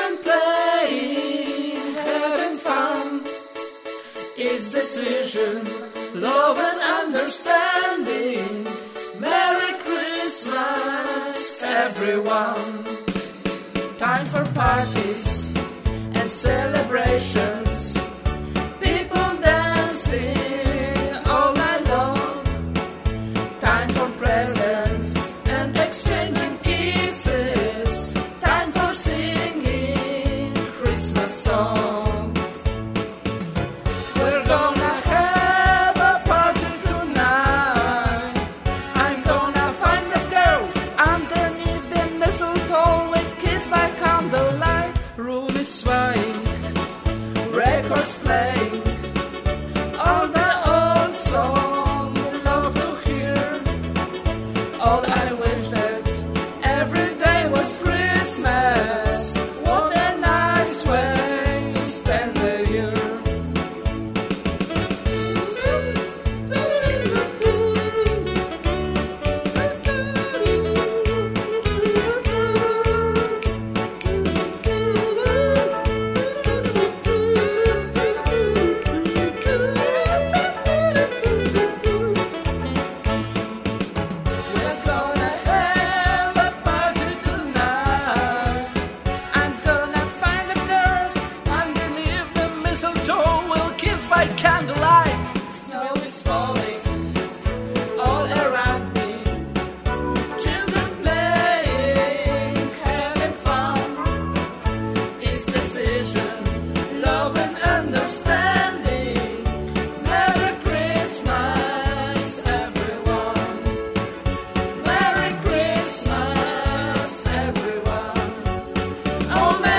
Children playing, having fun. It's decision, love and understanding. Merry Christmas, everyone. Time for parties and celebrations. People dancing all night long. Time for presents and exchanging kisses. Time for singing Christmas songs. We're gonna have a party tonight. I'm gonna find that girl underneath the mistletoe. We kiss by candlelight. Room is swaying, records playing, all the old songs we love to hear. All I wish that every day was Christmas. What a nice way to spend the year. We're gonna have a party tonight. I'm gonna find a girl underneath the mistletoe. We'll kiss by candlelight. Snow is falling all around me. Children playing, having fun. It's decision, love and understanding. Merry Christmas, everyone. Merry Christmas, everyone. Oh,